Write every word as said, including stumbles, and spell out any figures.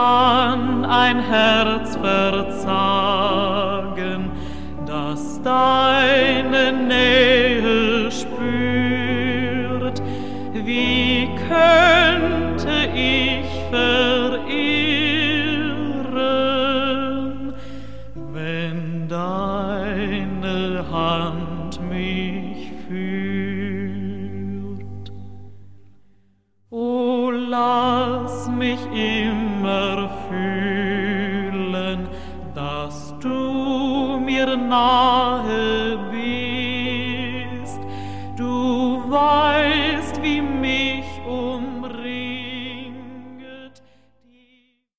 kann ein Herz verzagen, das deine Nähe spürt? Wie könnte ich verirren, wenn deine Hand mich führt? O lass mich immer fühlen, dass du mir nahe